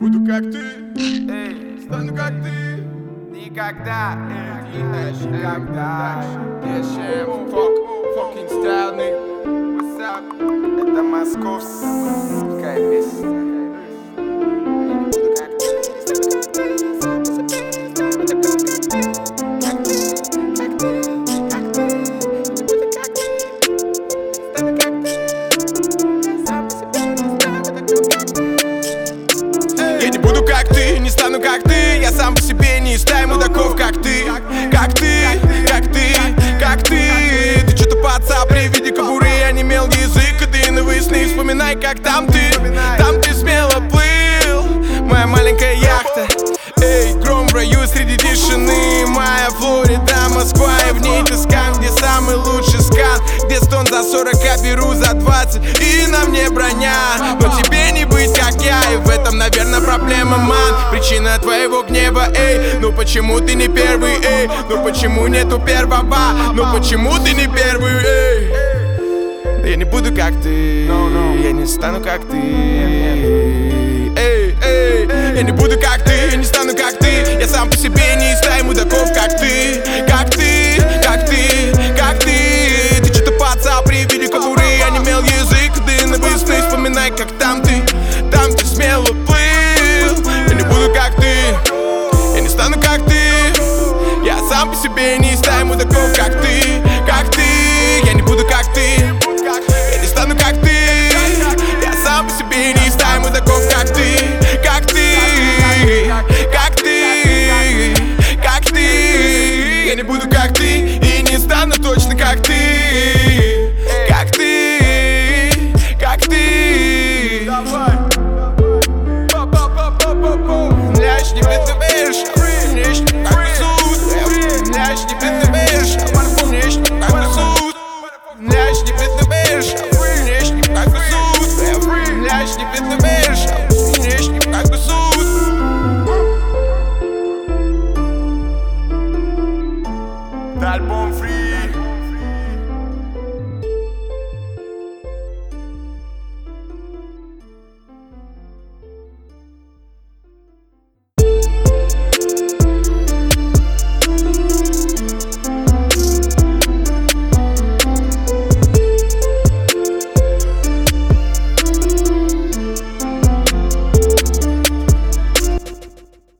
Буду как ты, стану как ты. Никогда, Никогда. Fucking style, nigga. What's up? Это московская песня. Я не буду как ты, не стану как ты. Я сам по себе не из стаи мудаков, как ты. Как ты, как ты, как ты. Ты что-то паца при виде кобуры онемел язык, и ты на выясни вспоминай, как там ты. Там ты смело плыл, моя маленькая яхта. Эй, гром в раю среди тишины. Моя Флорида, Москва, и в ней Тоскан, где самый лучший скан, где стон за 40, а беру за 20. И на мне броня, но тебе не быть как я. И в этом, наверное, проблема, ман. Причина твоего гнева, эй. Ну почему ты не первый, эй? Ну почему нету первого? Ну почему ты не первый, эй? Я не буду как ты, я не стану как ты. Эй, эй, я не буду как ты, не стану как ты. Я сам по себе не из стаи мудаков, как ты. Как ты, как ты, как ты. Ты что-то паца при виде кобуры онемел язык, ты на выясни вспоминай, как там ты. Там ты смело плыл. Я не буду как ты, я не стану как ты. Я сам по себе не из стаи мудаков, как ты.